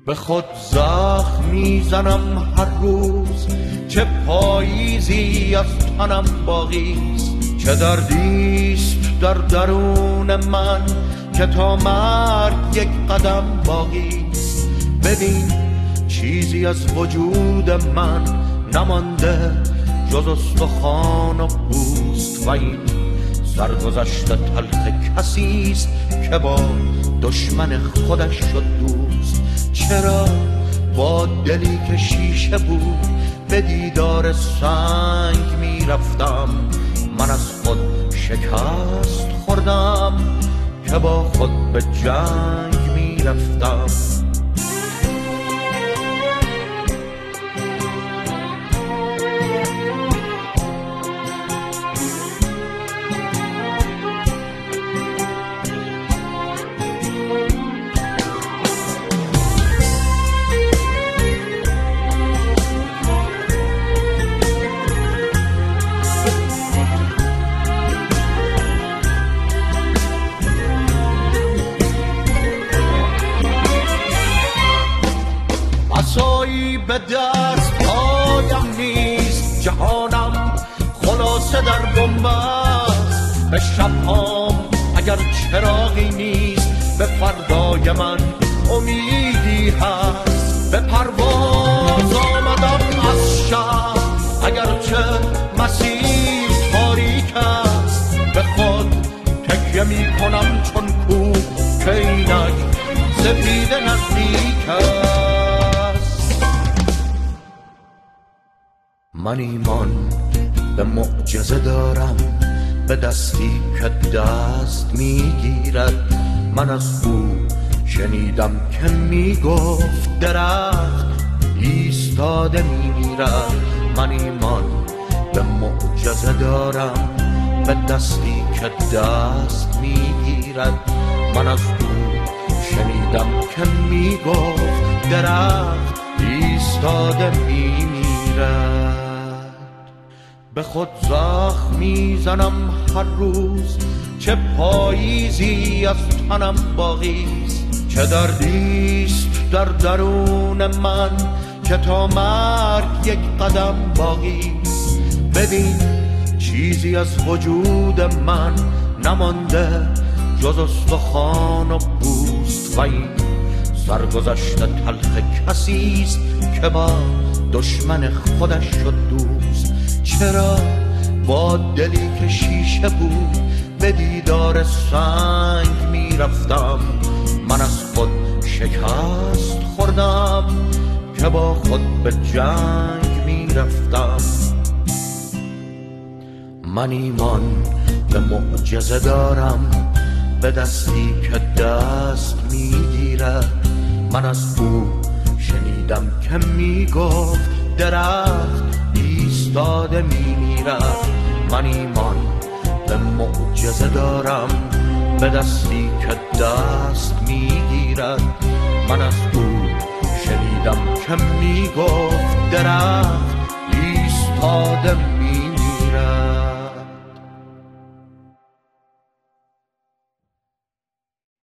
به خود زخم میزنم هر روز که پاییزی از تنم باقیست، چه دردیست در درون من که تا مرگ یک قدم باقیست. ببین چیزی از وجود من نمانده جز استخوان و پوست و این سرگذشت تلخ کسیست که با دشمن خودش شد دوست. چرا با دلی که شیشه بود به دیدار سنگ میرفتم، من از خود شکست خوردم که با خود به جنگ میرفتم. عصایی به دست پایم نیست، جهانم خلاصه در بنبست. به شبهام اگر چراغی نیست، به فردای من امیدی هست. به پرواز آمدم از شب اگرچه مسیر تاریک است، به خود تکیه می کنم چون کوه که اینک سپیده نزدیک است. من ایمان به معجزه دارم، به دستی که دست میگیرد. من از او شنیدم که میگفت درخت ایستاده میمیرد. من ایمان به معجزه دارم، به دستی که دست میگیرد. من از او شنیدم که میگفت درخت ایستاده میمیرد. به خود زخم میزنم هر روز چه پاییزی از تنم باقیست، چه دردیست در درون من که تا مرگ یک قدم باقیست. ببین چیزی از وجود من نمانده جز استخوان و پوست و این سرگذشت تلخ کسیست که با دشمن خودش شد دوست. چرا با دلی که شیشه بود به دیدار سنگ میرفتم، من از خود شکست خوردم که با خود به جنگ میرفتم. من ایمان به معجزه دارم، به دستی که دست میگیرد. من از او شنیدم که میگفت درخت ایستاده میمیرد. من ایمان به معجزه دارم، به دستی که دست میگیرد. من از او شنیدم که میگفت درخت